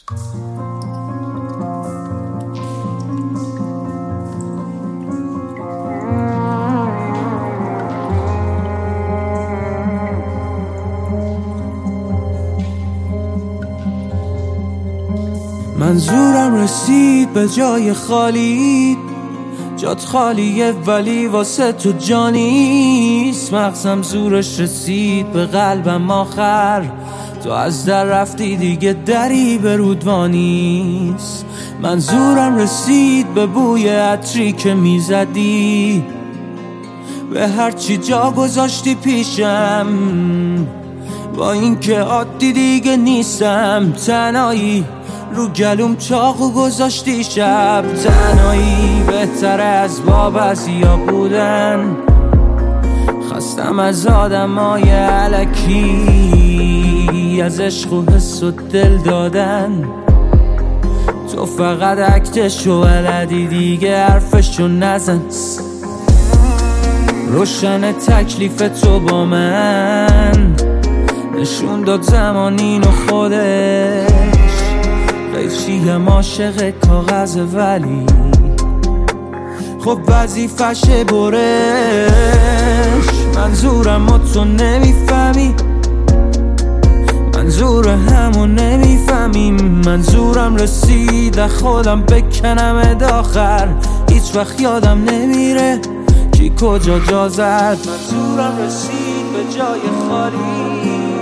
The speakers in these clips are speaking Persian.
منظورم رسید به جای خالی، جات خالیه ولی واسه تو جانیست. مغزم زورش رسید به قلبم آخر، تو از در رفتی دیگه دری به رودوانیست. منظورم رسید به بوی عطری که میزدی، به هرچی جا گذاشتی پیشم، با این که عادی دیگه نیستم. تنهایی رو گلوم چاقو گذاشتی شب، تنهایی بهتره از با بعضیا بودن. خستم از آدمای الکی، از عشق و حس و دل دادن. تو فقط اکتشو بلدی دیگه حرفشو نزن. روشن تکلیف تو با من، نشون داد زمان اینو خودش. قیچیم عاشق کاغذ ولی خب وظیفشه برش. منظورم و تو نمیفهمی، منظور همون نمیفهمیم. منظورم رسید خودم بکنم داخر، هیچ وقت یادم نمیره کی کجا جا زد. منظورم رسید به جای خالی،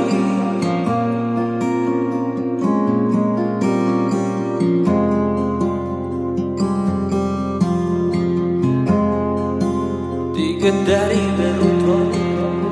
دیگه دری به رودوانی.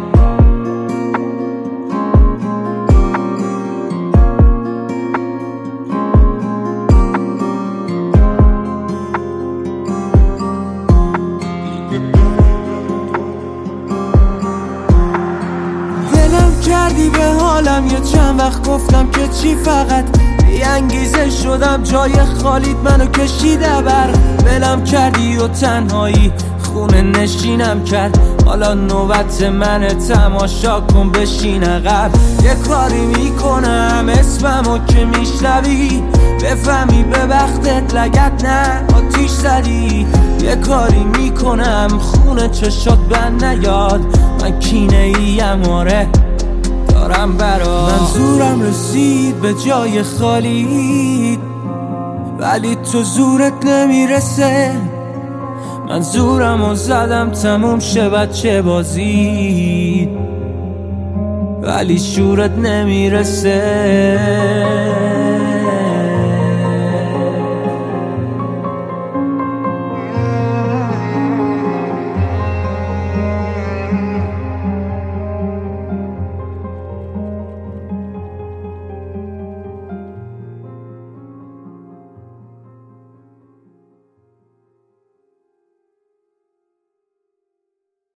ولم کردی به حالم، یه چند وقت گفتم که چی، فقط بی انگیزه شدم جای خالیت منو کشیده بر. ولم کردی و تنهایی خونه نشینم کرد، حالا نوبت منه تماشا کن بشین عقب. یه کاری میکنم اسممو که میشنوی، بفهمی به وقتت لگت نه آتیش زدی. یه کاری میکنم خونه چشات بند نیاد، من کینه ایم آره دارم برا. منظورم رسید به جای خالی ولی تو زورت نمیرسه. منظورمو زدم تموم شه بچه بازی، ولی شورت نمیرسه.